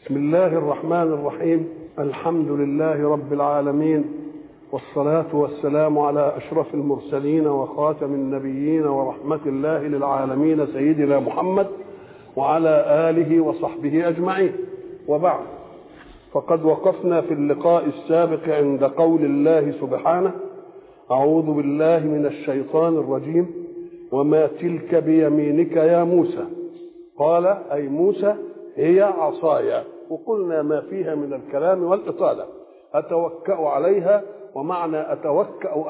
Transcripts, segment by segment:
بسم الله الرحمن الرحيم. الحمد لله رب العالمين، والصلاة والسلام على أشرف المرسلين وخاتم النبيين ورحمة الله للعالمين سيدنا محمد وعلى آله وصحبه أجمعين. وبعد، فقد وقفنا في اللقاء السابق عند قول الله سبحانه: أعوذ بالله من الشيطان الرجيم، وما تلك بيمينك يا موسى. قال أي موسى هي عصاي، وقلنا ما فيها من الكلام والإطالة. أتوكأ عليها، ومعنى أتوكأ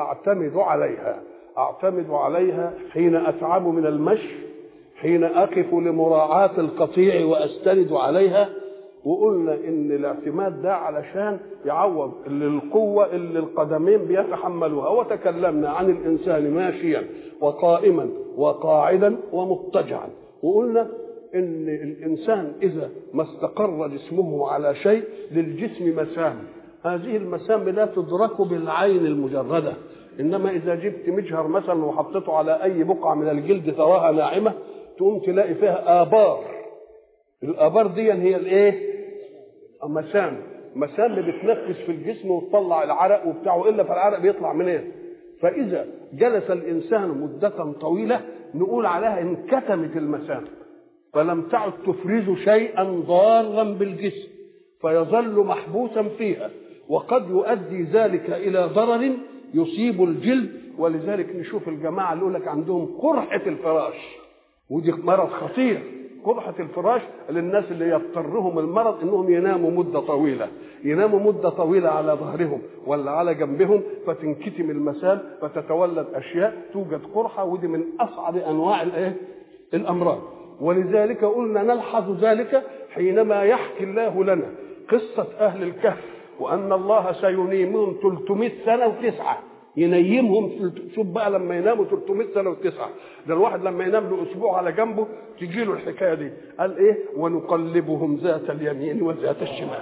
أعتمد عليها حين أتعب من المشي، حين أقف لمراعاة القطيع وأستند عليها. وقلنا إن الاعتماد ده علشان يعوض القوة اللي القدمين بيتحملوها. وتكلمنا عن الإنسان ماشيا وقائما وقاعدا ومضطجعا، وقلنا إن الإنسان إذا ما استقر جسمه على شيء للجسم مسام، هذه المسام لا تدرك بالعين المجردة، إنما إذا جبت مجهر مثلا وحطيته على أي بقعة من الجلد تراها ناعمة، تقوم تلاقي فيها آبار. الآبار دي هي الإيه؟ مسام بتنفس في الجسم وتطلع العرق وبتاعه، إلا فالعرق بيطلع منين؟ فإذا جلس الإنسان مدة طويلة نقول عليها انكتمت المسام، فلم تعد تفرز شيئا ضارا بالجسم، فيظل محبوسا فيها، وقد يؤدي ذلك إلى ضرر يصيب الجلد. ولذلك نشوف الجماعة اللي يقول لك عندهم قرحة الفراش، ودي مرض خطير. قرحة الفراش للناس اللي يضطرهم المرض انهم يناموا مدة طويلة على ظهرهم ولا على جنبهم، فتنكتم المسام فتتولد اشياء توجد قرحة، ودي من اصعب انواع الامراض. ولذلك قلنا نلحظ ذلك حينما يحكي الله لنا قصة اهل الكهف، وان الله سينيمهم 300 سنة وتسعة، ينيمهم. شوف بقى لما يناموا 300 سنة وتسعة، ده الواحد لما ينام له اسبوع على جنبه تجي له الحكايه دي. قال ايه؟ ونقلبهم ذات اليمين وذات الشمال.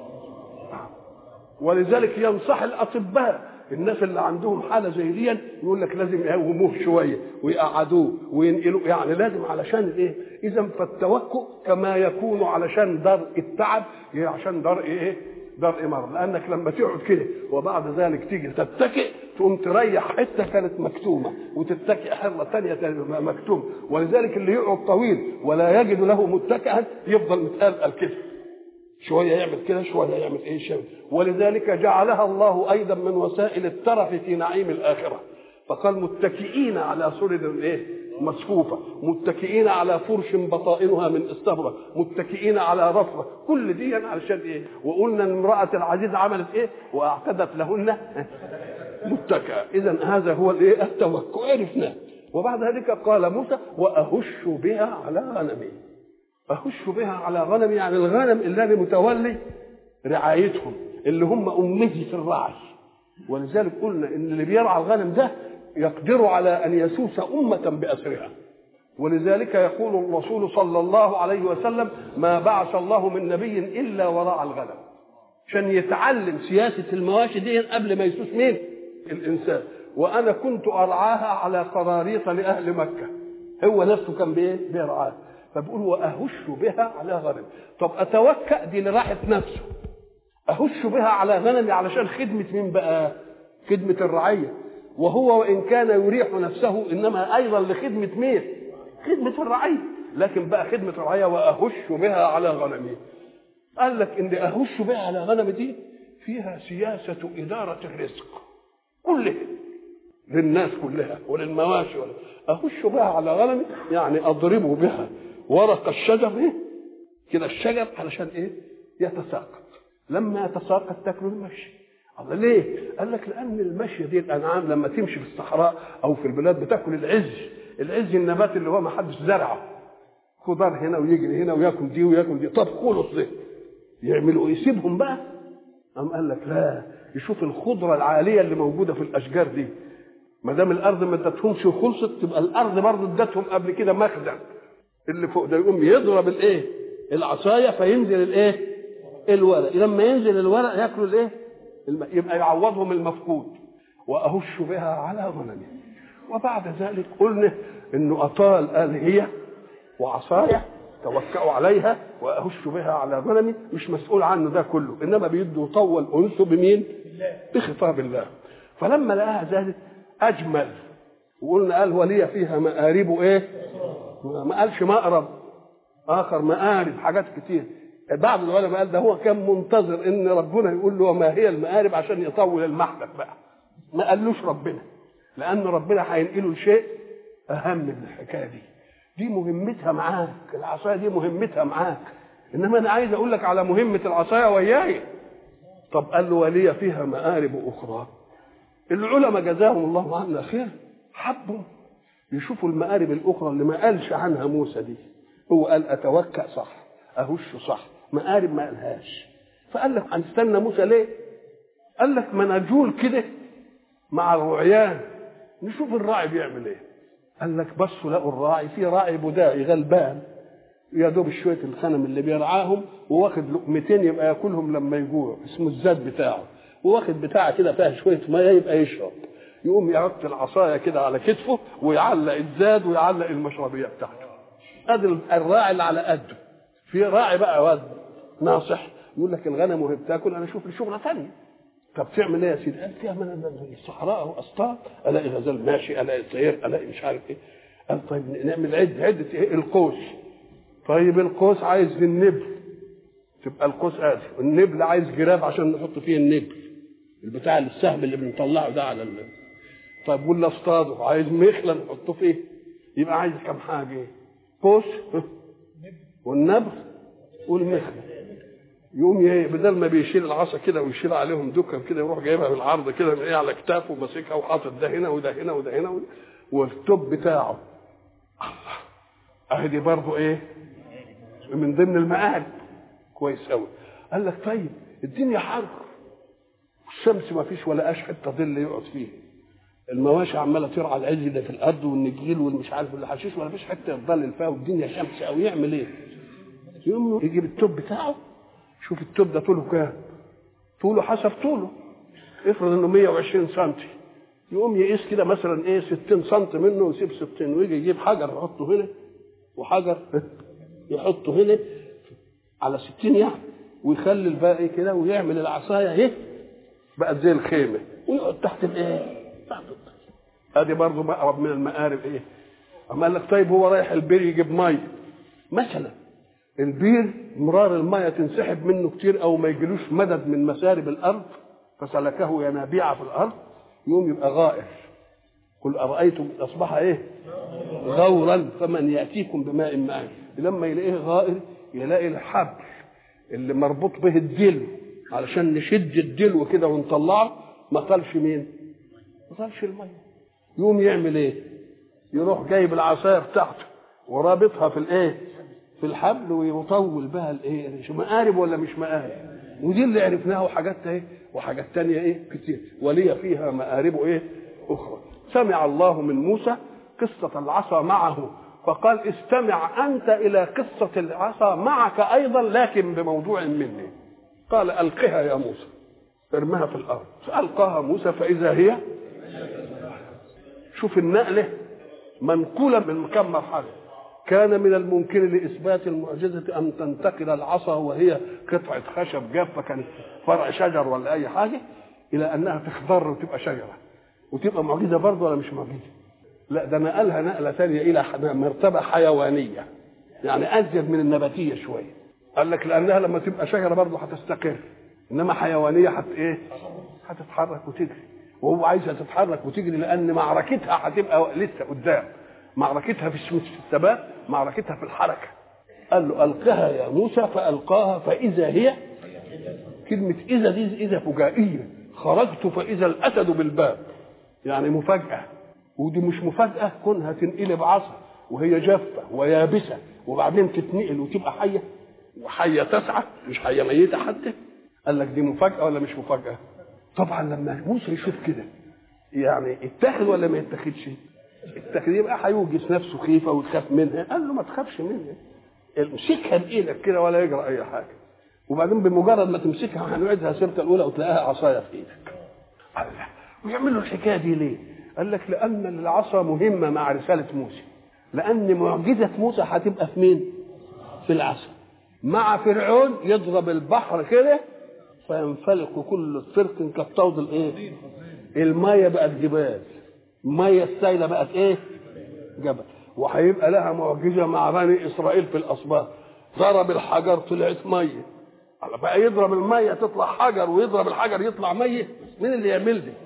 ولذلك ينصح الاطباء الناس اللي عندهم حاله زي دي، يقول لك لازم يقوموه شويه ويقعدوه وينقلوا، يعني لازم علشان الايه؟ اذا فالتوكل كما يكون علشان درء التعب، عشان درء ايه؟ درء مرض. لانك لما تقعد كده وبعد ذلك تيجي تتكئ تقوم تريح حته كانت مكتومه وتتكئ حره ثانيه مكتومه. ولذلك اللي يقعد طويل ولا يجد له متكئا يفضل متقلقل كده، شويه يعمل كده شويه يعمل ايه شويه. ولذلك جعلها الله ايضا من وسائل الترف في نعيم الاخره، فقال متكئين على سرر ايه؟ مصفوفه، متكئين على فرش بطائنها من استبرق، متكئين على رفرة. كل دي علشان ايه؟ وقلنا ان امراه العزيز عملت ايه؟ واعتدت لهن متكئا. اذا هذا هو الايه؟ التوكل، عرفناه. وبعد ذلك قال موسى: واهش بها على غنمي. اهش بها على غنمي يعني الغنم الذي متولي رعايتهم، اللي هم امتي في الرعي. ولذلك قلنا ان اللي بيرعى الغنم ده يقدر على ان يسوس امه باسرها. ولذلك يقول الرسول صلى الله عليه وسلم: ما بعث الله من نبي الا ورعى الغنم، عشان يتعلم سياسه المواشي دي قبل ما يسوس مين؟ الانسان. وانا كنت ارعاها على قراريط لاهل مكه، هو نفسه كان بيرعاها. فبقول واهش بها على غنم. طب اتوكأ دي لراحه نفسه، اهش بها على غنمي علشان خدمه مين بقى؟ خدمه الرعيه. وهو وان كان يريح نفسه انما ايضا لخدمه مين؟ خدمه الرعيه. لكن بقى خدمه الرعيه واهش بها على غنمي. قال لك ان اهش بها على غنمي دي فيها سياسه اداره الرزق كله للناس كلها وللمواشي. اهش بها على غنمي يعني اضرب بها ورق الشجر ايه كده، الشجر علشان ايه؟ يتساقط. لما يتساقط تاكله المشي. الله ليه؟ قال لك لان المشي دي الانعام لما تمشي في الصحراء او في البلاد بتاكل العز النبات اللي هو ما حدش زرعه، خضار هنا ويجري هنا وياكل دي وياكل دي. طب خلص ده يعملوا ايه؟ يسيبهم بقى؟ قال لك لا، يشوف الخضره العاليه اللي موجوده في الاشجار دي، ما دام الارض ما ادتهمش وخلصت تبقى الارض برضه ادتهم قبل كده مخزن. اللي فوق ده يقوم يضرب الايه؟ العصايه فينزل الايه؟ الورق. لما ينزل الورق ياكلوا الايه؟ يبقى يعوضهم المفقود. واهش بها على غنمي. وبعد ذلك قلنا انه اطال قال هي وعصايه توكأوا عليها وأهش بها على غنمي، مش مسؤول عنه ده كله، إنما بيده يطول أنسه بمين؟ بخطاب الله. فلما لقاها ذلك أجمل، وقلنا قال ولي فيها مآرب إيه؟ ما قالش مأرب آخر، مآرب حاجات كتير. بعض العلماء قال ده هو كان منتظر إن ربنا يقول له وما هي المآرب عشان يطول المحلك بقى، ما قالوش ربنا، لأن ربنا هينقله لشيء أهم من الحكاية دي مهمتها معاك، العصاية دي مهمتها معاك، إنما أنا عايز أقول لك على مهمة العصاية وياي. طب قال له ولي فيها مآرب أخرى. العلماء جزاهم الله عنا خير حبوا يشوفوا المآرب الأخرى اللي ما قالش عنها موسى دي. هو قال أتوكأ صح، أهش صح، مآرب ما قالهاش. فقال لك هنستنى موسى ليه؟ قال لك ما نجول كده مع الرعيان نشوف الراعي بيعمل ايه. قال لك بصوا لقوا الراعي، في راعي بدائي غلبان يا دوب شويه الغنم اللي بيرعاهم، وواخد لقمتين يبقى ياكلهم لما يجوع، اسمه الزاد بتاعه، وواخد بتاعه كده فيها شويه ميه يبقى يشرب، يقوم يحط العصايه كده على كتفه ويعلق الزاد ويعلق المشربيه بتاعته. ادي الراعي اللي على قده. في راعي بقى واد ناصح يقول لك الغنم وهي بتاكل انا اشوف لي شغله ثانيه. طب تعمل ايه يا سيدي؟ قال فيها من الصحراء واصطاد، الاقي غزال ماشي، الاقي طير، الاقي مش عارف ايه. قال طيب نعمل عده ايه؟ القوس. طيب القوس عايز في النبل، تبقى القوس ادي، والنبل عايز جراب عشان نحط فيه النبل البتاع السهم اللي بنطلعه ده على طيب ولا اصطاده عايز مخله نحطه فيه، يبقى عايز كم حاجه؟ قوس والنبل والمخله. يقوم بدل ما بيشيل العصا كده ويشيل عليهم دكم كده يروح جايبها بالعرض كده من ايه على كتافه وماسكها وحاطط ده هنا وده هنا وده هنا والتوب بتاعه. الله، اهدي برضه ايه من ضمن المآرب. كويس قوي. قال لك طيب الدنيا حر، الشمس ما فيش ولا حته ظل يقعد فيه، المواشي عماله ترعى العز ده في الارض والنجيل والمش عارف الحشيش، ولا فيش حته يضلل فيها والدنيا شمس قوي، يعمل ايه؟ يقوم يجيب التوب بتاعه. شوف التوب ده طوله كام؟ طوله حسب طوله، افرض انه 120 سم، يقوم يقيس كده مثلا ايه 60 سم منه ويسيب 60، ويجي يجيب حجر يحطه هنا وحجر يحطه هنا على 60 يعني، ويخلي الباقي كده ويعمل العصايه اهي بقت زي الخيمه ويقعد تحت الايه؟ تحت الطين. ادي برضه مقرب من المقارب ايه؟ اما قال لك طيب هو رايح البير يجيب ميه مثلا، البير مرار الميه تنسحب منه كتير او ما يجيلوش مدد من مسارب الارض فسلكه ينابيع في الارض، يقوم يبقى غائر. قل ارايتم اصبح ايه؟ غورا فمن ياتيكم بماء معين. لما يلاقيه غائر يلاقي الحبل اللي مربوط به الدلو علشان نشد الدلو كده ونطلعه ما طالش مين؟ ما طالش الميه. يقوم يعمل ايه؟ يروح جايب العصايه بتاعته ورابطها في الايه؟ في الحبل ويطول بها الايه؟ شو مقارب ولا مش مقارب؟ ودي اللي عرفناها وحاجات ايه؟ وحاجات تانية ايه؟ كتير. ولي فيها مآرب ايه؟ اخرى. سمع الله من موسى قصة العصا معه فقال استمع انت الى قصة العصا معك ايضا لكن بموضوع مني. قال القها يا موسى، ارمها في الارض. فالقاها موسى فاذا هي، شوف النقله منقوله من كم مرحله. كان من الممكن لاثبات المعجزه ان تنتقل العصا وهي قطعه خشب جافه كانت فرع شجر ولا اي حاجه الى انها تخضر وتبقى شجره وتبقى معجزه برضه ولا مش معجزه؟ لا ده نقلها نقله ثانيه الى مرتبه حيوانيه، يعني ازيد من النباتيه شويه. قال لك لانها لما تبقى شجره برضه هتستقر، انما حيوانيه ايه؟ هتتحرك وتجري، وهو عايزها تتحرك وتجري لان معركتها هتبقى لسه قدام، معركتها في الثبات، معركتها في الحركه. قال له القها يا موسى فالقاها فاذا هي، كلمه اذا دي اذا فجائيه، خرجت فاذا الاسد بالباب، يعني مفاجاه. ودي مش مفاجاه كونها تنقلب عصا وهي جافه ويابسه وبعدين تتنقل وتبقى حيه، وحيه تسعى مش حيه ميته حتى. قال لك دي مفاجاه ولا مش مفاجاه؟ طبعا لما موسى يشوف كده يعني اتخذ ولا ما يتخذش؟ اتخذ، يبقى هيوجس نفسه خيفه ويخاف منها. قال له ما تخافش منها، امسكها بايدك كده ولا يجرى اي حاجه، وبعدين بمجرد ما تمسكها هنعيدها سيرتها الاولى وتلاقيها عصايه في ايدك. الله، ويعمل له الحكايه دي ليه؟ قال لك لان العصا مهمه مع رساله موسى، لان معجزه موسى هتبقى في مين؟ في العسل. مع فرعون يضرب البحر كده فينفلق كل فرق كالطود الايه؟ الميه بقت جبال، الميه السائله بقت ايه؟ جبل. وهيبقى لها معجزه مع بني اسرائيل في الاسباط، ضرب الحجر طلعت ميه. بقى يضرب الميه تطلع حجر ويضرب الحجر يطلع ميه، مين اللي يعمل دي؟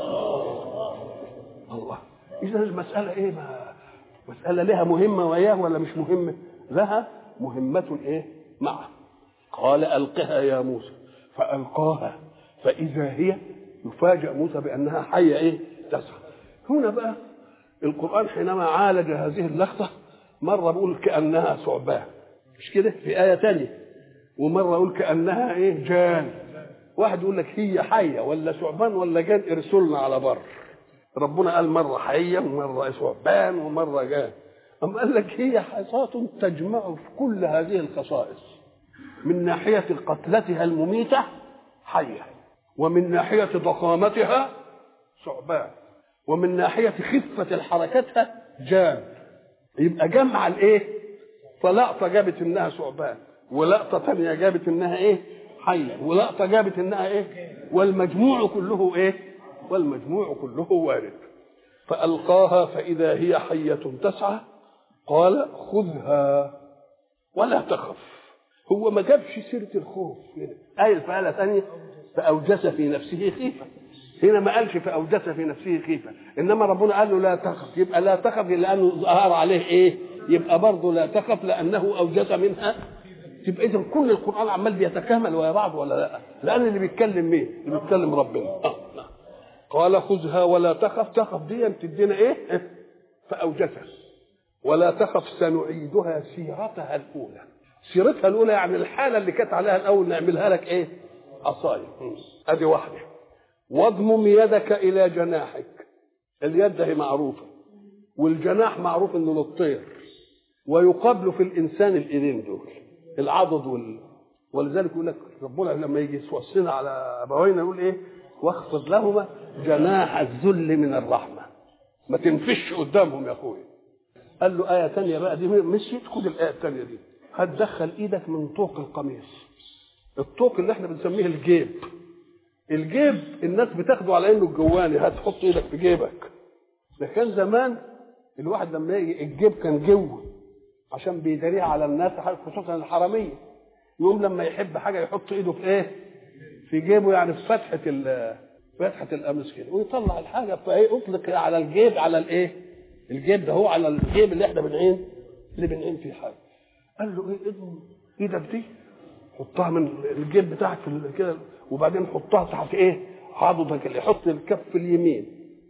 الله. اذا المساله ايه؟ ما مساله لها مهمه وياه ولا مش مهمه؟ لها مهمه ايه معه. قال القها يا موسى فالقاها فاذا هي، يفاجأ موسى بانها حيه ايه؟ تسعى. هنا بقى القرآن حينما عالج هذه اللقطة مرة بيقول كأنها ثعبان، مش كده؟ في آية تانية. ومرة يقول كأنها إيه؟ جان. واحد يقول لك هي حية ولا ثعبان ولا جان ارسلنا على بر. ربنا قال مرة حية ومرة ثعبان ومرة جان. أم قال لك هي حصاة تجمع في كل هذه الخصائص، من ناحية قتلتها المميتة حية، ومن ناحية ضخامتها ثعبان، ومن ناحية خفة حركتها جان. يبقى جمع الايه؟ فلقطة جابت انها ثعبان، ولقطة ثانية جابت انها ايه؟ حية، ولقطة جابت انها ايه؟ والمجموع كله ايه؟ والمجموع كله وارد. فألقاها فإذا هي حية تسعى قال خذها ولا تخف. هو ما جابش سيرة الخوف هنا، آية فعلة ثانية فأوجس في نفسه خيفة. هنا ما قالش فأوجس في نفسه خيفة، إنما ربنا قال له لا تخف. يبقى لا تخف لأنه ظهر عليه إيه؟ يبقى برضه لا تخف لأنه أوجس منها. يبقى إذا كل القرآن عمال بيتكامل ويا بعض ولا لا؟ لأن اللي بيتكلم مين؟ اللي بيتكلم ربنا. قال خذها ولا تخف. تخف دي تدينا إيه؟ فأوجسها ولا تخف سنعيدها سيرتها الأولى. سيرتها الأولى يعني الحالة اللي كانت عليها الأول نعملها لك إيه؟ عصاية. أدي واحدة. واضمم يدك إلى جناحك. اليد هي معروفة، والجناح معروف إنه للطير، ويقابل في الإنسان الإيدين دول العضد ولذلك يقول لك ربنا لما يجي يوصينا على أبوينا يقول إيه؟ واخفض لهما جناح الذل من الرحمة. ما تنفش قدامهم يا أخويا. قال له آية تانية بقى دي مشيت، خد الآية التانية دي. هتدخل إيدك من طوق القميص. الطوق اللي احنا بنسميه الجيب. الجيب الناس بتاخده على انه الجواني، هتحط ايدك في جيبك. ده كان زمان الواحد لما يجي الجيب كان جوه عشان بيداريها على الناس، خصوصا الحراميه. يوم لما يحب حاجه يحط ايده في ايه؟ في جيبه، يعني في فتحه القميص كده، ويطلع الحاجه فايه اطلق على الجيب، على الايه؟ الجيب ده هو على الجيب اللي احنا بنعين فيه حاجه. قال له ايه؟ ايدك دي حطها من الجيب بتاعك كده، وبعدين حطها تحت ايه؟ عضدك. اللي يحط الكف اليمين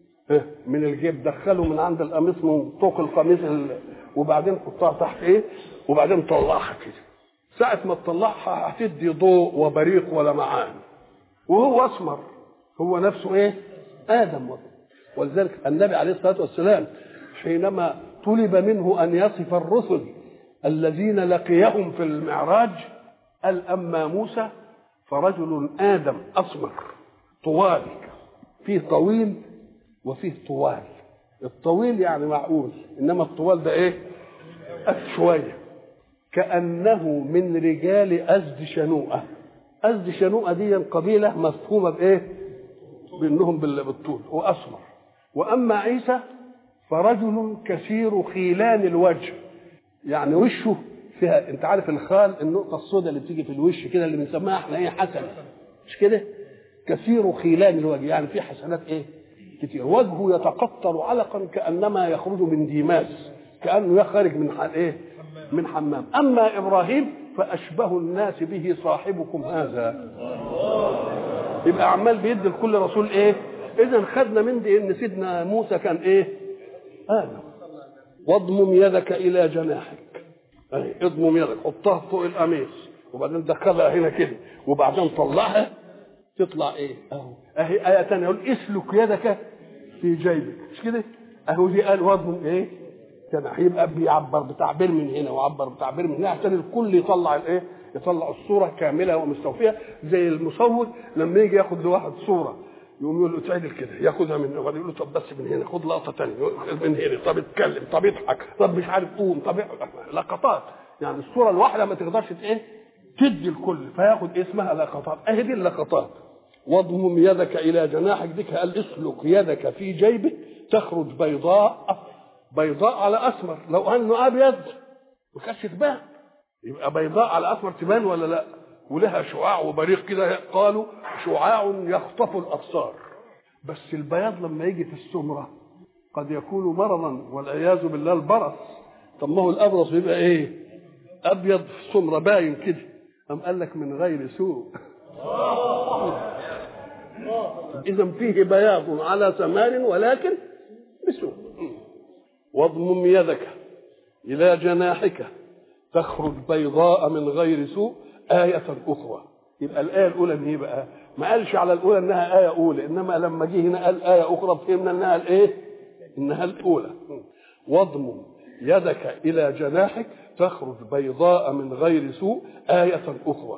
من الجيب دخله من عند القميص من طوق القميص وبعدين حطها تحت ايه؟ وبعدين طلعها كده. ساعة ما تطلعها هتدي ضوء وبريق ولمعان. وهو اسمر، هو نفسه ايه؟ آدم. ولذلك النبي عليه الصلاة والسلام حينما طلب منه أن يصف الرسل الذين لقيهم في المعراج قال أما موسى فرجل آدم أسمر طوال، فيه طويل وفيه طوال. الطويل يعني معقول، إنما الطوال ده إيه؟ شوية. كأنه من رجال أزد شنوءة. أزد شنوءة دي قبيلة مفهومة بإيه؟ بأنهم بالطول وأسمر. وأما عيسى فرجل كثير خيلان الوجه، يعني وشه فيها، انت عارف الخال النقطه السوداء اللي بتيجي في الوش كده اللي بنسميها احنا ايه؟ حسنه، مش كده؟ كثير خيلان الوجه، يعني في حسنات ايه؟ كتير. وجهه يتقطر علقا كانما يخرج من ديماس، كانه يخرج من ايه؟ من حمام. اما ابراهيم فاشبه الناس به صاحبكم هذا. يبقى عمال بيدي لكل رسول ايه؟ اذا خدنا من دي ان سيدنا موسى كان ايه؟ آدم. واضمم يدك الى جناحك. اضمم يدك، حطها فوق القميص وبعدين دخلها هنا كده وبعدين طلعها تطلع ايه؟ اهي آية ثانية يقول اسلك يدك في جيبك، مش كده؟ اهو دي قال واضمم ايه؟ كان هيبقى بيعبر بتعبير من هنا وعبر بتعبير من هنا عشان الكل يطلع الايه؟ يطلع الصورة كاملة ومستوفية. زي المصور لما يجي ياخد لواحد صورة يقوم يقول له تعدل كده، ياخدها من وبعدين يقول له طب بس من هنا، خد لقطه ثانيه من هنا، طب اتكلم، طب اضحك، طب مش عارف قوم، طب لقطات. يعني الصوره الواحده ما تقدرش ايه تدي الكل، فياخد اسمها لقطات. اهي دي اللقطات. واضمم يدك الى جناحك، ديك قال اسلك يدك في جيبك تخرج بيضاء على اسمر. لو انه ابيض ما كانش تبان، يبقى بيضاء على اسمر تبان ولا لا؟ ولها شعاع وبريق كده، قالوا شعاع يخطف الابصار. بس البياض لما يجي في السمره قد يكون مرضا والعياذ بالله البرص. طب ما هو الابرص بيبقى ايه؟ ابيض في سمره باين كده. قام قال لك من غير سوء. اذا فيه بياض على سمار ولكن بسوء. واضمم يدك الى جناحك تخرج بيضاء من غير سوء آية أخرى. يبقى الآية الأولى إن هي بقى ما قالش على الأولى إنها آية أولى، إنما لما جه هنا قال آية أخرى فهمنا إنها الإيه؟ إنها الأولى. واضمم يدك إلى جناحك تخرج بيضاء من غير سوء آية أخرى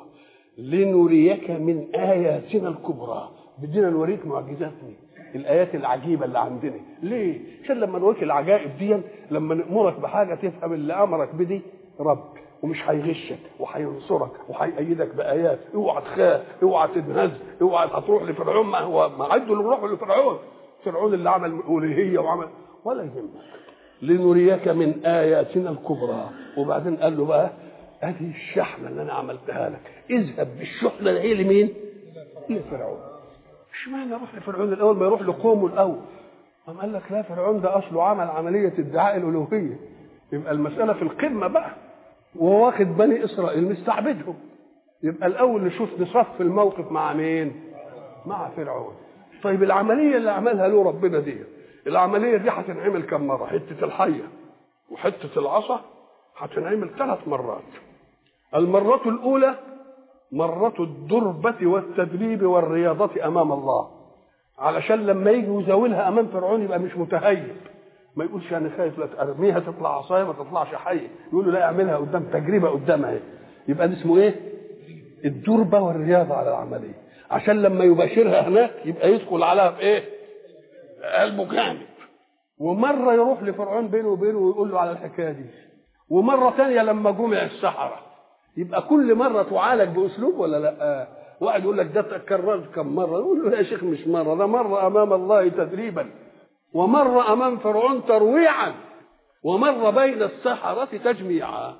لنريك من آياتنا الكبرى. بدينا نوريك معجزاتنا، الآيات العجيبة اللي عندنا. ليه؟ عشان لما نوريك العجائب دي، لما نأمرك بحاجة تفهم اللي أمرك بدي رب، ومش هيغشك وهينصرك وهيأيدك بآيات. اوعى تخاف، اوعى تنهز، اوعى هتروح لفرعون. ما هو ما عدوا اللي راحوا لفرعون، فرعون اللي عمل ألوهية وعمل ولا يهمك. لنريك من آياتنا الكبرى. وبعدين قال له بقى هذه الشحنة اللي أنا عملتها لك، اذهب بالشحنة هي لمين؟ لفرعون. اشمعنى يروح لفرعون الأول ما يروح لقومه الأول؟ قام قال لك لا، فرعون ده أصله عمل عملية ادعاء الألوهية، يبقى المسألة في القمة بقى، وهو واخد بني إسرائيل مستعبدهم. يبقى الأول نصف الموقف مع مين؟ مع فرعون. طيب العملية اللي عملها له ربنا دي، العملية دي هتنعمل كم مرة؟ حتة الحية وحتة العصا هتنعمل 3 مرات. المرة الأولى مرة الدربة والتدريب والرياضة أمام الله، علشان لما يجي يزاولها أمام فرعون يبقى مش متهيب، ما يقولش أنا خايف لا أرميها تطلع عصاية ما تطلعش حية، يقول له لا اعملها قدام، تجربة قدامها اهي. يبقى ده اسمه إيه؟ الدربة والرياضة على العملية، عشان لما يباشرها هناك يبقى يدخل عليها بإيه؟ قلبه جامد. ومرة يروح لفرعون بينه وبينه ويقول له على الحكاية دي، ومرة ثانية لما جمع السحرة. يبقى كل مرة تعالج بأسلوب ولا لا؟ واحد يقول لك ده تكررت كم مرة، يقول له يا شيخ مش مرة، ده مرة أمام الله تدريبا، ومرة أمام فرعون ترويعا، ومرة بين السحرة تجميعا.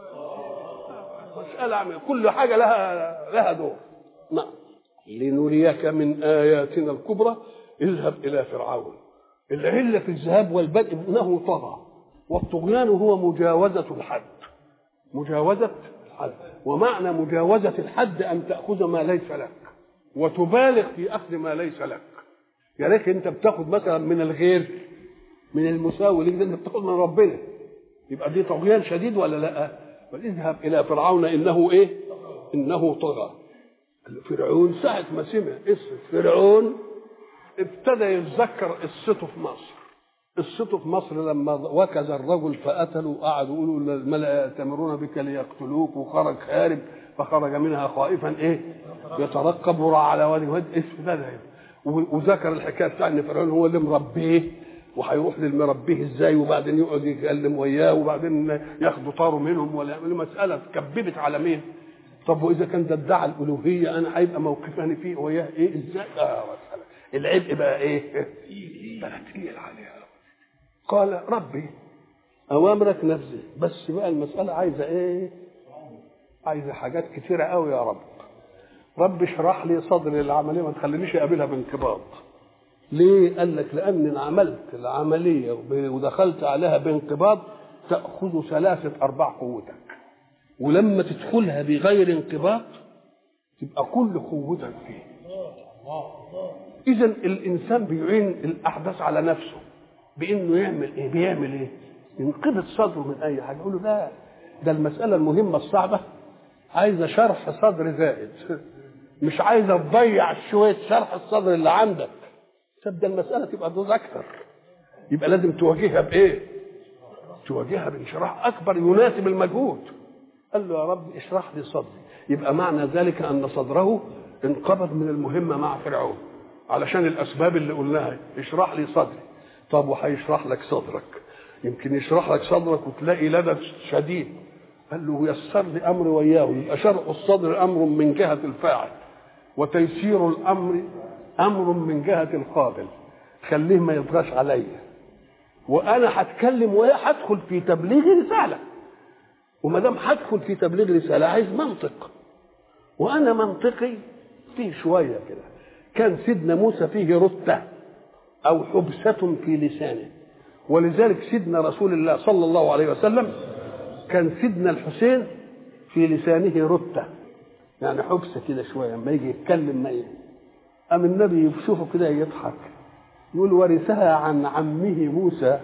مسألة عمل كل حاجة لها دور. نعم. لنريك من آياتنا الكبرى اذهب إلى فرعون. العلة في الذهاب والبدء إنه طغى، والطغيان هو مجاوزة الحد. مجاوزة الحد، ومعنى مجاوزة الحد أن تأخذ ما ليس لك وتبالغ في أخذ ما ليس لك. يعني أنت بتاخذ مثلا من الغير، من المساوي لك، أنت بتاخذ من ربنا، يبقى دي طغيان شديد ولا لا؟ فاذهب إلى فرعون إنه إيه؟ إنه طغى. فرعون ساعة ما سمع اسم فرعون ابتدى يتذكر قصته في مصر. قصته في مصر لما وكز الرجل فقتلوا، قعدوا يقولوا الملأ يأتمرون بك ليقتلوك، وخرج خارج فخرج منها خائفا ايه؟ يترقب وراء على وجهه. ابتدى وذكر الحكايه بتاع ان فرعون هو اللي مربيه، وهيروح للمربيه ازاي، وبعدين يقعد يتكلم وياه، وبعدين ياخدوا طاره منهم ولا يعملوا مساله كببت على مين؟ طب واذا كان ده ادعى الالوهيه انا هيبقى موقفني فيه وياه ايه؟ ازاي؟ مساله العبء بقى ايه؟ بقى تقيل عليها. قال ربي اوامرك نفذي، بس بقى المساله عايزه ايه؟ عايزه حاجات كتيره قوي يا رب. رب اشرح لي صدري العمليه، ما تخلينيش اقابلها بانقباض. ليه؟ قال لك لان عملت العمليه ودخلت عليها بانقباض تاخذ 3/4 قوتك، ولما تدخلها بغير انقباض تبقى كل قوتك فيه. اذا الانسان بيعين الاحداث على نفسه بانه يعمل ايه؟ بيعمل ايه؟ ينقبض صدره من اي حاجه. يقول له لا، ده المساله المهمه الصعبه عايزه شرح صدر زائد، مش عايزه تضيع شويه شرح الصدر اللي عندك. تبدا المساله تبقى دوز اكثر، يبقى لازم تواجهها بايه؟ تواجهها بانشراح اكبر يناسب المجهود. قال له يا رب اشرح لي صدري. يبقى معنى ذلك ان صدره انقبض من المهمه مع فرعون علشان الاسباب اللي قلناها. اشرح لي صدري. طب وهيشرح لك صدرك، يمكن يشرح لك صدرك وتلاقي لدى شديد، قال له يسر لي امري وياه، يبقى شرح الصدر امر من جهه الفاعل، وتيسير الامر امر من جهه القابل. خليه ما يطغاش عليا، وانا هتكلم وياه، هدخل في تبليغ رساله، وما دام هدخل في تبليغ رساله عايز منطق، وانا منطقي فيه شويه كده. كان سيدنا موسى فيه رتة او حبسة في لسانه، ولذلك سيدنا رسول الله صلى الله عليه وسلم كان سيدنا الحسين في لسانه رتة، يعني حبسة كده شويه، لما يجي يتكلم ما يجي. قام النبي يشوفه كده يضحك، يقول ورثها عن عمه موسى.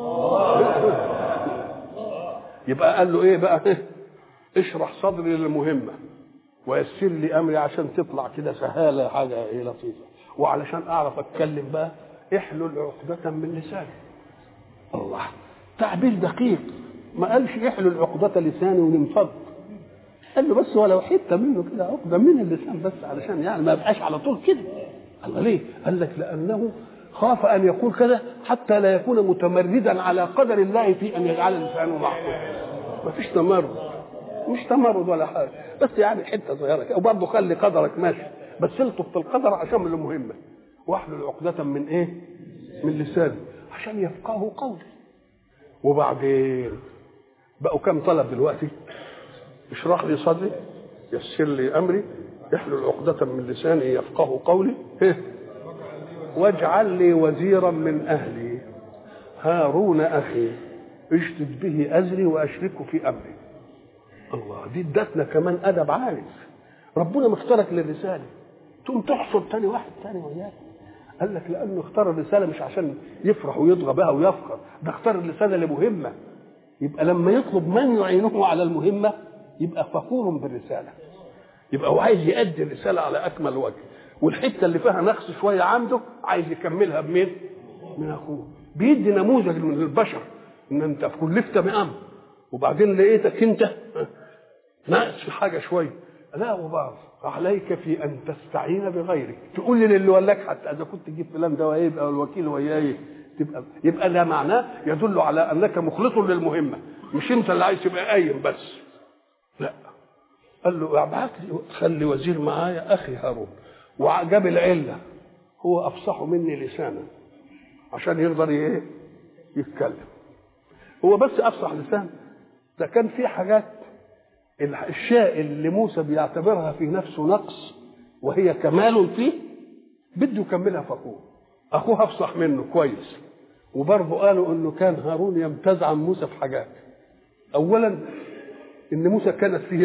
يبقى قال له ايه بقى؟ اشرح صدري للمهمه ويسر لي امري عشان تطلع كده سهاله، حاجه ايه لطيفه، وعلشان اعرف اتكلم بقى احلل عقدة من لساني. الله، تعبير دقيق، ما قالش احلل عقدة لساني وننفض، قال له بس ولو حته منه كده، عقدة من اللسان بس، علشان يعني ما يبقاش على طول كده. الله ليه؟ قال لك لانه خاف ان يقول كذا حتى لا يكون متمردا على قدر الله في ان يجعل لسانه محفوظ. ما فيش تمرد، مش تمرد ولا حاجه، بس يعني حته صغيره كده، وبرضه خلي قدرك ماشي، بس الطف في القدر عشان المهمه. واحلل عقدة من ايه؟ من لساني عشان يفقهوا قولي. وبعدين بقوا كم طلب دلوقتي؟ اشرح لي صدري، يسر لي امري، احلل عقدة من لساني يفقهوا قولي، واجعل لي وزيرا من اهلي هارون اخي اشدد به ازري واشركه في امري. الله، دي ادتنا كمان ادب عارف. ربنا مختارك للرساله، تقوم تحصل تاني واحد تاني وياك. قال لك لانه اختار الرساله مش عشان يفرح ويطغى بها ويفخر، ده اختار الرساله لمهمه. يبقى لما يطلب من يعينه على المهمه يبقى فخور بالرساله، يبقى هو عايز يؤدي الرساله على اكمل وجه. والحته اللي فيها نقص شويه عنده عايز يكملها بمين؟ من اخوه. بيدي نموذج من البشر ان انت كلفت بامر وبعدين لقيتك انت ناقص في حاجه شويه، لا وبعض عليك في ان تستعين بغيرك، تقول لي للي ولاك حتى اذا كنت تجيب فلان ده ويبقى الوكيل وياي، يبقى ده معناه يدل على انك مخلص للمهمه، مش انت اللي عايز تبقى قايم بس. لا، قال له ابعت لي خلي وزير معايا اخي هارون، وجاب العله هو افصح مني لسانا عشان يقدر ايه؟ يتكلم. هو بس افصح لسان، ده كان في حاجات الشيء اللي موسى بيعتبرها في نفسه نقص وهي كمال فيه بده يكملها في اخوه افصح منه كويس. وبرضه قالوا انه كان هارون يمتاز عن موسى في حاجات. اولا ان موسى كانت فيه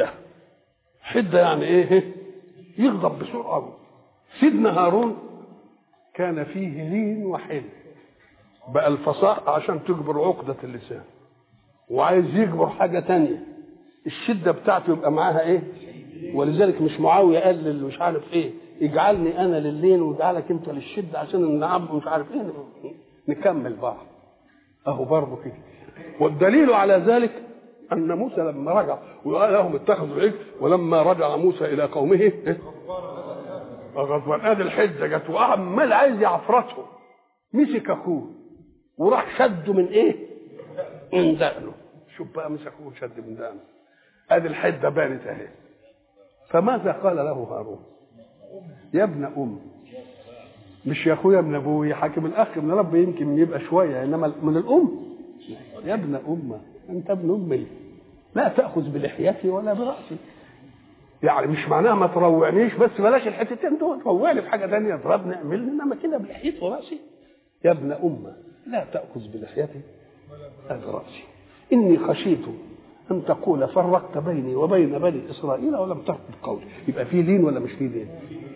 حده يعني ايه؟ يغضب بسرعه. سيدنا هارون كان فيه لين وحلم، بقى الفصاحه عشان تجبر عقده اللسان، وعايز يجبر حاجه تانية الشده بتاعته يبقى معاها ايه؟ ولذلك مش معاويه قال مش عارف ايه، اجعلني انا لللين واجعلك انت للشده عشان النعم مش عارف ايه، نكمل بعض. اهو برضه كده. والدليل على ذلك ان موسى لما رجع وقال لهم اتخذوا العجل، ولما رجع موسى الى قومه غضبان، ادي الحجه جت وعمال عايز يعفرته، مسك اخوه وراح شده من ايه؟ من دقنه. شوف بقى، مسك اخوه شد من دقنه، ادي الحده بانت اهي. فماذا قال له هارون؟ يا ابن ام، مش يا اخويا ابن ابوي، حاكم الاخ من رب يمكن يبقى شويه، انما من الام يا ابن ام، انت ابن امي، لا تاخذ بلحيتي ولا براسي. يعني مش معناها ما تروعنيش، بس بلاش الحتتين دول، روعني في حاجه ثانيه، اضربني اعملني، انما كده بلحيتي وراسي. يا ابن ام لا تاخذ بلحيتي ولا براسي، اني خشيت ان تقول فرقت بيني وبين بني اسرائيل ولم ترقب قولي. يبقى في لين ولا مش في لين؟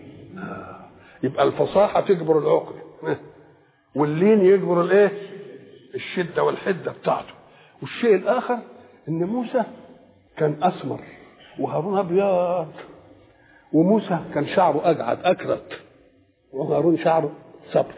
يبقى الفصاحه تجبر العقل، واللين يجبر الايه؟ الشده والحده بتاعته. والشيء الاخر ان موسى كان اسمر وهارون ابيض، وموسى كان شعره اجعد اكرت وهارون شعره سبط،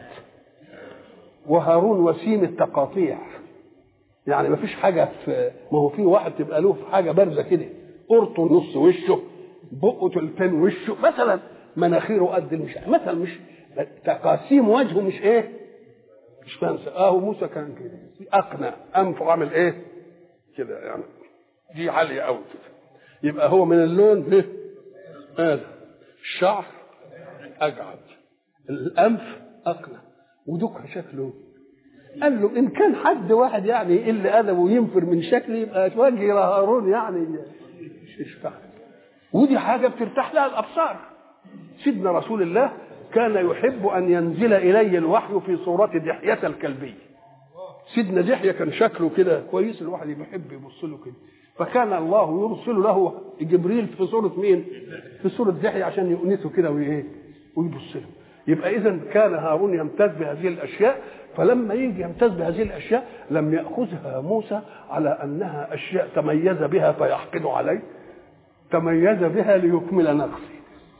وهارون وسيم التقاطيع، يعني ما فيش حاجه في، ما هو في واحد تبقى له في حاجه بارزه كده، قرطه نص وشه، بقه تلتين وشه مثلا، مناخيره قد مثلا، مش تقاسيم وجهه مش ايه؟ مش فانسى. موسى كان كده اقنع، انفه عامل ايه؟ كده يعني دي عاليه قوي كده. يبقى هو من اللون هذا، الشعر اجعد، الانف اقنع، ودك شكله. قال له ان كان حد واحد يعني يقل ادبه وينفر من شكله يبقى وجه هارون يعني يشفع. ودي حاجه بترتاح لها الابصار. سيدنا رسول الله كان يحب ان ينزل اليه الوحي في صوره دحيه الكلبي. سيدنا دحيه كان شكله كده كويس، الواحد يحب يبص له كده، فكان الله يرسل له جبريل في صوره مين؟ في صوره دحيه عشان يؤنسه كده ويبص له. يبقى اذا كان هارون يمتاز بهذه الاشياء، فلما يجي يمتاز بهذه الاشياء لم ياخذها موسى على انها اشياء تميز بها فيحقد عليه، تميز بها ليكمل نقصه.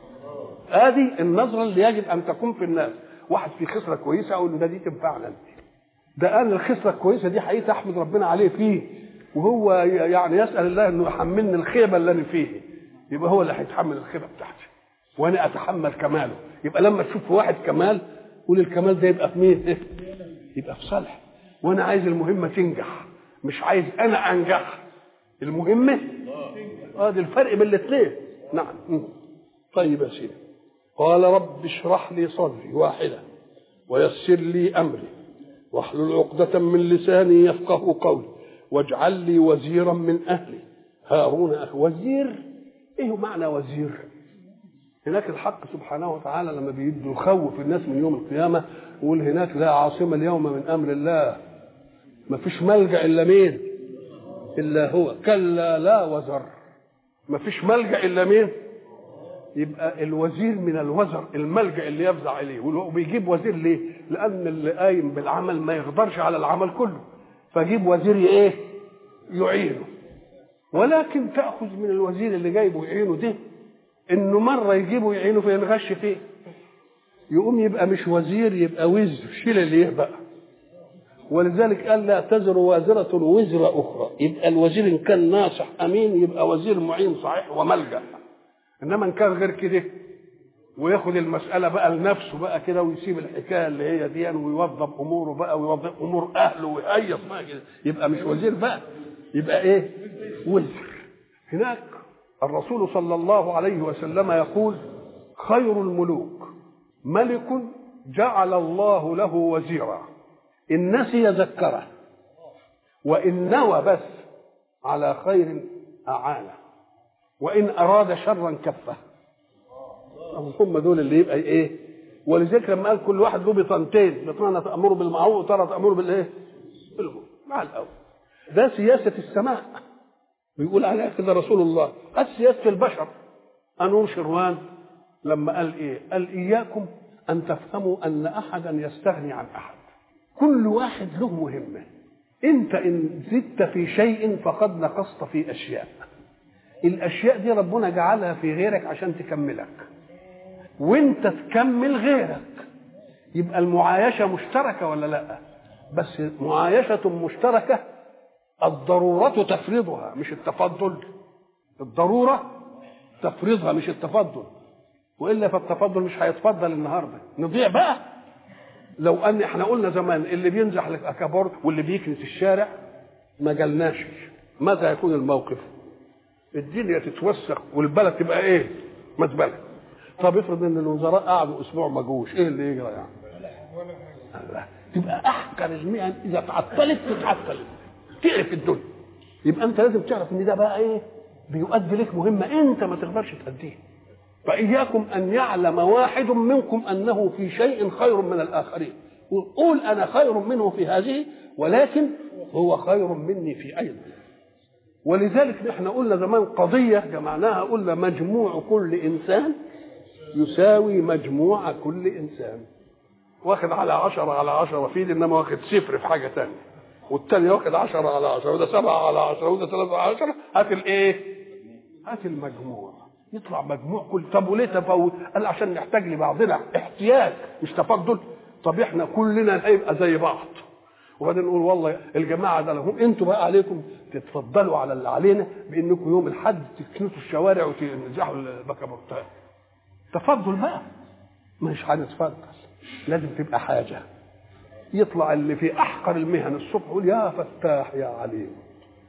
هذه النظره اللي يجب ان تكون في الناس. واحد في خصله كويسه اقول له ده دي تنفعنا، ده انا الخصله الكويسه دي حقيقه احمد ربنا عليه فيه، وهو يعني يسال الله انه يحملني الخيبه اللي انا فيه، يبقى هو اللي هيتحمل الخيبه بتاعتي وانا اتحمل كماله. يبقى لما تشوف واحد كمال قول الكمال ده يبقى في مين؟ يبقى في صالح. وانا عايز المهمه تنجح، مش عايز انا انجح، المهمه دي الفرق بين الاثنين. نعم. طيب يا سيدي، قال رب اشرح لي صدري واحده ويسر لي امري واحلل عقدة من لساني يفقه قولي واجعل لي وزيرا من اهلي هارون اخي. وزير ايه معنى وزير؟ هناك الحق سبحانه وتعالى لما بيده يخوف الناس من يوم القيامه يقول هناك لا عاصم اليوم من امر الله، ما فيش ملجا الا مين؟ الا هو، كلا لا وزر، ما فيش ملجا الا مين؟ يبقى الوزير من الوزر، الملجا اللي يفزع اليه. وبيجيب وزير ليه؟ لان اللي قايم بالعمل ما يقدرش على العمل كله، فجيب وزير ايه؟ يعينه. ولكن تاخذ من الوزير اللي جايبه يعينه ده انه مره يجيبه يعينه فينغش فيه، يقوم يبقى مش وزير، يبقى وزر، شيل اللي بقى. ولذلك قال لا تزر وازره وزر اخرى. يبقى الوزير ان كان ناصح امين يبقى وزير معين صحيح وملجا، انما ان كان غير كده وياخد المساله بقى لنفسه بقى كده ويسيب الحكايه اللي هي دي ويوظف اموره بقى ويوظف امور اهله ويهيص بقى كده، يبقى مش وزير بقى، يبقى ايه؟ وزر. هناك الرسول صلى الله عليه وسلم يقول خير الملوك ملك جعل الله له وزيرا إن نسي ذكره وإن نوى بس على خير أعانه وإن أراد شرا كفه. هم دول اللي يبقى إيه؟ ولذلك لما قال كل واحد له بطانتين، بطانة تأمره بالمعروف وطارة تأمره بالإيه؟ بالمعروف مع الأول. ده سياسة السماء بيقول عليها كده رسول الله. سياسة البشر أنور شروان لما قال إيه؟ قال إياكم أن تفهموا أن أحدا يستغني عن أحد، كل واحد له مهمة. أنت إن زدت في شيء فقد نقصت في أشياء، الأشياء دي ربنا جعلها في غيرك عشان تكملك وأنت تكمل غيرك. يبقى المعايشة مشتركة ولا لأ؟ بس معايشة مشتركة الضرورة تفرضها مش التفضل، الضرورة تفرضها مش التفضل، وإلا فالتفضل مش هيتفضل النهاردة نضيع بقى. لو أن احنا قلنا زمان اللي بينزح الأكابورت واللي بيكنس الشارع ما جالناش، ماذا يكون الموقف؟ الدنيا تتوسخ والبلد تبقى ايه؟ مزبلة. طب افرض ان الوزراء قعدوا اسبوع ما جوش، ايه اللي يجرى يعني؟ تبقى احقر المهن اذا تعطلت تتعطل تعرف الدنيا. يبقى انت لازم تعرف ان ده بقى ايه؟ بيؤدي لك مهمه انت ما تقدرش تأديها. فإياكم أن يعلم واحد منكم أنه في شيء خير من الآخرين، قول أنا خير منه في هذه ولكن هو خير مني في أيضا. ولذلك نحن قلنا زمان قضية جمعناها، قلنا مجموع كل إنسان يساوي مجموع كل إنسان. واخد على 10 فيل، إنما واخد 0 في حاجة تانية، والتاني واخد 10 وده 7 وده 13. هات الإيه؟ هات المجموع، يطلع مجموع كل. طب وليه تفاوت؟ قال عشان نحتاج لبعضنا، احتياج مش تفضل. طب احنا كلنا هيبقى زي بعض، وبعدين نقول والله الجماعه ده لهم، انتوا بقى عليكم تتفضلوا على اللي علينا بانكم يوم الحد تكنسوا الشوارع وتنزحوا البكابورتات. تفضل بقى، مش هنتفضل، لازم تبقى حاجه. يطلع اللي في احقر المهن الصبح يقول يا فتاح يا عليم،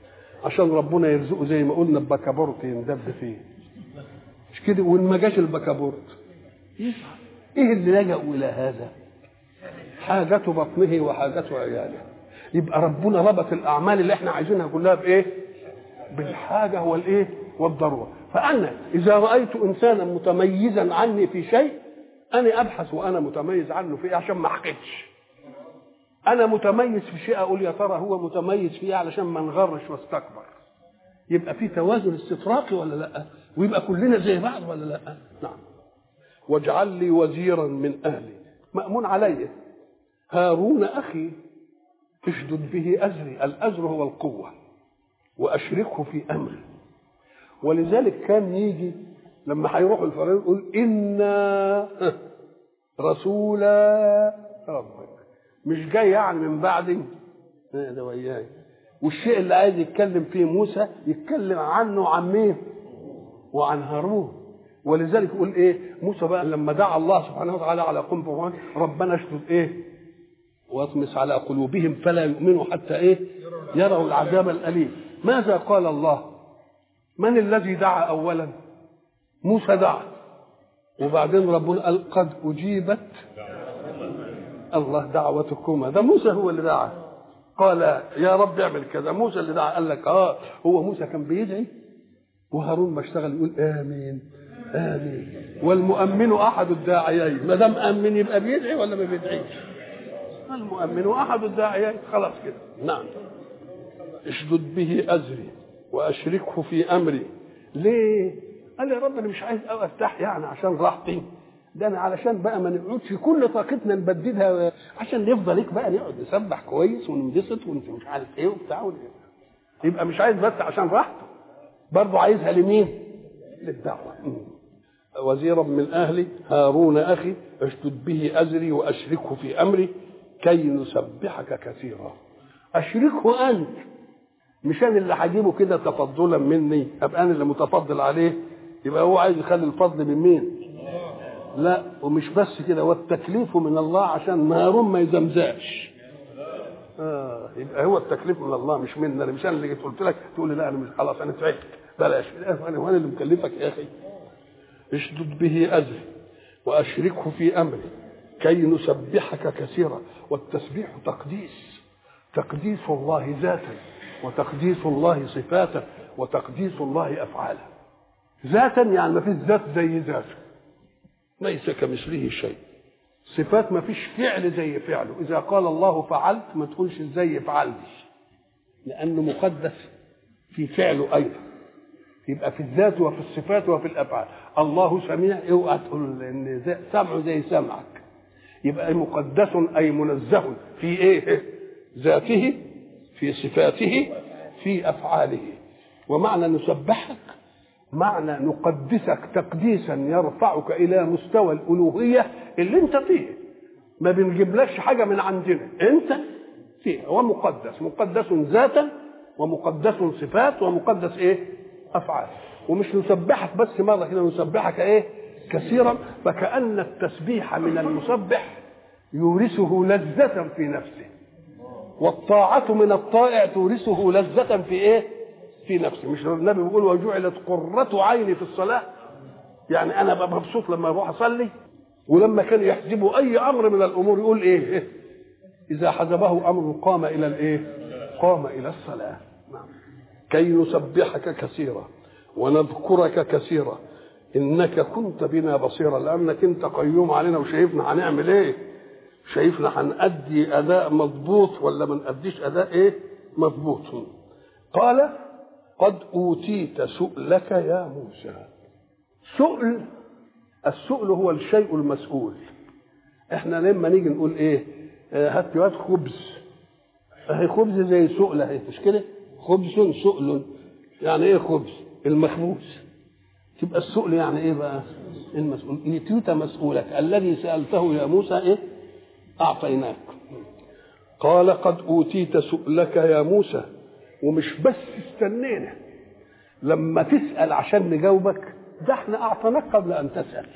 عشان ربنا يرزقه زي ما قلنا ببكابورت يندب فيه، مش كده؟ وان ما جاش البكابورت يفعل ايه اللي لجأوا الى هذا؟ حاجة بطنه وحاجة عياله. يبقى ربنا ربط الاعمال اللي احنا عايزينها كلها بايه؟ بالحاجة والايه؟ والضرورة. فانا اذا رأيت انسانا متميزا عني في شيء، انا ابحث وانا متميز عنه في ايه عشان ما احقدش. انا متميز في شيء اقول يا ترى هو متميز في ايه علشان ما نغرش واستكبر. يبقى في توازن استطراقي ولا لا؟ ويبقى كلنا زي بعض ولا لا؟ نعم. واجعل لي وزيرا من اهلي، مأمون علي، هارون اخي اشدد به ازري، الازر هو القوه، واشركه في امري. ولذلك كان يجي لما هيروحوا الفرعون يقول انا رسول ربك، مش جاي يعني من بعدي ده وياي. والشيء اللي عايز يتكلم فيه موسى يتكلم عنه عن مين؟ وعن هارون. ولذلك يقول ايه موسى بقى لما دعا الله سبحانه وتعالى على قوم فرعون ربنا اشدد ايه؟ واطمس على قلوبهم فلا يؤمنوا حتى ايه؟ يروا العذاب الاليم. ماذا قال الله؟ من الذي دعا اولا؟ موسى دعا، وبعدين ربنا قال قد اجيبت الله دعوتكما. ده موسى هو اللي دعا، قال يا رب اعمل كذا. موسى اللي دعا. قال لك هو موسى كان بيدعي وهارون ما اشتغل يقول امين امين. والمؤمن احد الداعيين، ما دام امن يبقى بيدعي ولا ما بيدعيش؟ المؤمن احد الداعيين، خلاص كده. نعم. اشدد به ازري واشركه في امري. ليه؟ قال يا رب انا مش عايز افتح يعني عشان راحتي، ده انا علشان بقى ما نقعدش كل طاقتنا نبددها عشان نفضل ليك بقى نقعد نسبح كويس وننبسط وانت مش عارف ايه وبتاع. يبقى مش عايز بس عشان راحته، برضه عايزها لمين؟ للدعوه. وزيرا من اهلي هارون اخي اشدد به ازري واشركه في امري كي نسبحك كثيرا. اشركه انت، مش انا اللي هجيبه كده تفضلا مني ابقى انا اللي متفضل عليه. يبقى هو عايز يخلي الفضل من مين؟ لا. ومش بس كده، والتكليف من الله عشان هارون ما يزمزاش. يبقى هو التكليف من الله مش مننا. مش انا اللي جيت قلت لك تقول لي لا انا مش، خلاص انا تعبت بلاش. انا اللي مكلفك يا اخي. اشدد به ازري واشركه في امري كي نسبحك كثيرا. والتسبيح تقديس، تقديس الله ذاتا وتقديس الله صفاتا وتقديس الله افعالا. ذاتا يعني ما فيش ذات زي ذاته، ليس كمثله شيء. صفات ما فيش فعل زي فعله. اذا قال الله فعلت ما تقولش زي فعلت، لانه مقدس في فعله ايضا. يبقى في الذات وفي الصفات وفي الافعال. الله سميع، اوعى تقول ان سمعه زي سمعك. يبقى مقدس اي منزه في ايه؟ ذاته، في صفاته، في افعاله. ومعنى نسبحك معنى نقدسك تقديسا يرفعك الى مستوى الالوهيه اللي انت فيه. ما بنجيبلكش حاجه من عندنا، انت فيه. هو مقدس، مقدس ذاتا ومقدس صفات ومقدس ايه؟ افعال. ومش نسبحك بس مره كده، نسبحك ايه؟ كثيرا. فكأن التسبيح من المسبح يورثه لذة في نفسه، والطاعة من الطائع تورثه لذة في ايه؟ في نفسه. مش النبي بيقول وجعلت قرة عيني في الصلاة؟ يعني انا ببقى مبسوط لما اروح اصلي. ولما كان يحجبه اي امر من الامور يقول ايه؟ اذا حجبه امر قام الى الايه؟ قام الى الصلاة. نعم. كي نسبحك كثيرا ونذكرك كثيرا انك كنت بنا بصيرا. لانك انت قيوم علينا وشايفنا هنعمل ايه، شايفنا هنأدي اداء مضبوط ولا ما نأديش اداء ايه؟ مضبوط. قال قد اوتيت سؤلك يا موسى. سؤل، السؤل هو الشيء المسؤول. احنا لما نيجي نقول ايه؟ هات لي خبز، اهي خبز زي سؤل اهي، مش كده؟ خبز سؤل. يعني ايه خبز؟ المخبوز. تبقى السؤل يعني ايه بقى؟ المسؤول. يتيت مسؤولك الذي سألته يا موسى ايه؟ اعطيناك. قال قد اوتيت سؤلك يا موسى. ومش بس استنينا لما تسأل عشان نجاوبك، ده احنا اعطيناك قبل ان تسأل.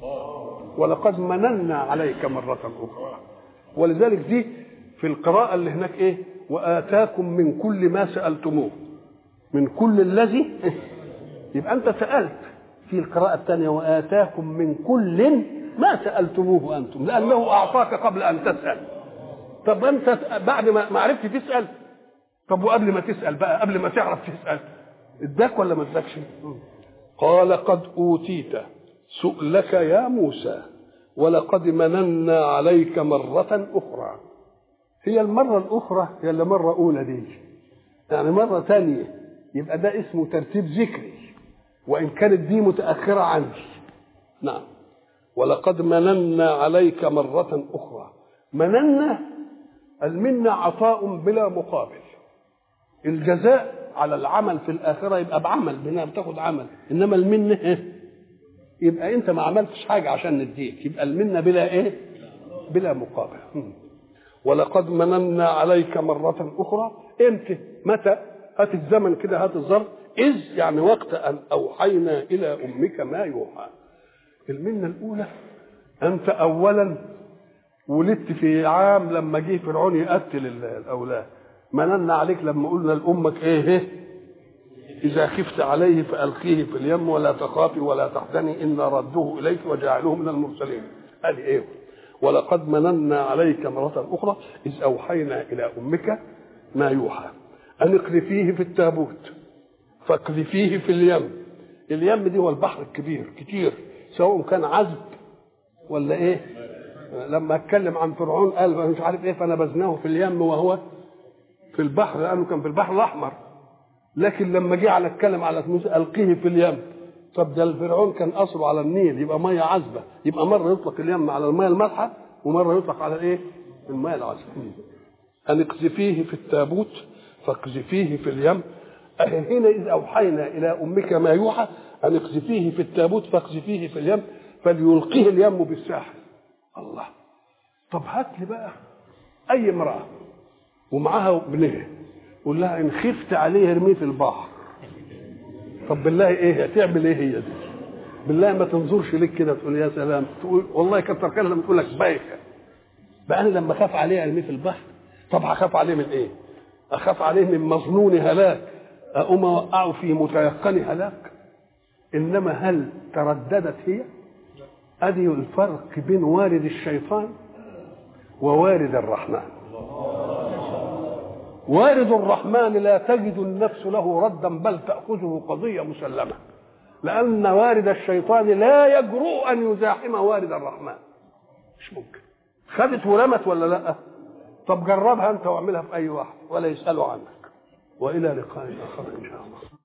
ولقد مننا عليك مرة اخرى. ولذلك دي في القراءة اللي هناك ايه؟ وآتاكم من كل ما سألتموه. من كل الذي يبقى أنت سألت. في القراءة الثانية وآتاكم من كل ما سألتموه أنتم، لأنه أعطاك قبل أن تسأل. طب أنت بعد ما عرفت تسأل، طب وقبل ما تسأل بقى، قبل ما تعرف تسأل، اداك ولا ما اداكش؟ قال قد أوتيت سؤلك يا موسى ولقد مننا عليك مرة أخرى. هي المرة الأخرى هي اللي مرة أولى دي، يعني مرة ثانية، يبقى ده اسمه ترتيب ذكري وإن كانت دي متأخرة عني. نعم، ولقد مننا عليك مرة أخرى. مننا، المنة عطاء بلا مقابل. الجزاء على العمل في الآخرة يبقى بعمل، بنا بتاخد عمل، إنما المنة يبقى أنت ما عملتش حاجة عشان نديك، يبقى المنة بلا إيه؟ بلا مقابل. ولقد مننا عليك مرة أخرى. إمتى؟ متى؟ هات الزمن كده، هات الظرف. إذ يعني وقت أن أوحينا إلى أمك ما يوحى. المنة الأولى أنت أولا ولدت في عام لما جه فرعون يقتل الأولاد. مننا عليك لما قلنا لأمك إيه؟ إذا خفت عليه فألقيه في اليم ولا تخافي ولا تحزني إنا ردوه إليك وجعلوه من المرسلين. قال إيه؟ ولقد مننا عليك مرة أخرى إذ أوحينا إلى أمك ما يوحى أن اقذفيه في التابوت فاقذفيه في اليم. اليم دي هو البحر الكبير كتير، سواء كان عذب ولا إيه. لما اتكلم عن فرعون قال مش عارف إيه فنبذناه في اليم وهو في البحر، لأنه كان في البحر الأحمر. لكن لما جه على اتكلم على موسى ألقيه في اليم، طب ده الفرعون كان أصله على النيل، يبقى مية عذبة، يبقى مرة يطلق اليم على المية المالحة ومرة يطلق على إيه؟ المية العذبة. أن اقذفيه في التابوت فاقذفيه في اليم. هنا إذ أوحينا إلى أمك ما يوحى أن اقذفيه في التابوت فاقذفيه في اليم فليلقيه اليم بالساحل. الله. طب هات لي بقى أي امرأة ومعها ابنها قول لها إن خفت عليه ارميه في البحر. طب بالله إيه هتعمل إيه هي دي؟ بالله ما تنظرش لك كده تقول يا سلام، تقول والله كتر خيرها لما تقول لك بايخة. بقى أنا لما أخاف عليه ارميه في البحر، طب هخاف عليه من إيه؟ أخاف عليه من مظنون هلاك، أقوم أوقعه في متيقن هلاك. إنما هل ترددت هي؟ أدي الفرق بين وارد الشيطان ووارد الرحمن. وارد الرحمن لا تجد النفس له ردا بل تأخذه قضية مسلمة، لأن وارد الشيطان لا يجرؤ أن يزاحم وارد الرحمن. مش ممكن. خدت ورمت ولا لا؟ طب جربها أنت واعملها في أي واحد ولا يسألوا عنك. وإلى لقاء آخر إن شاء الله.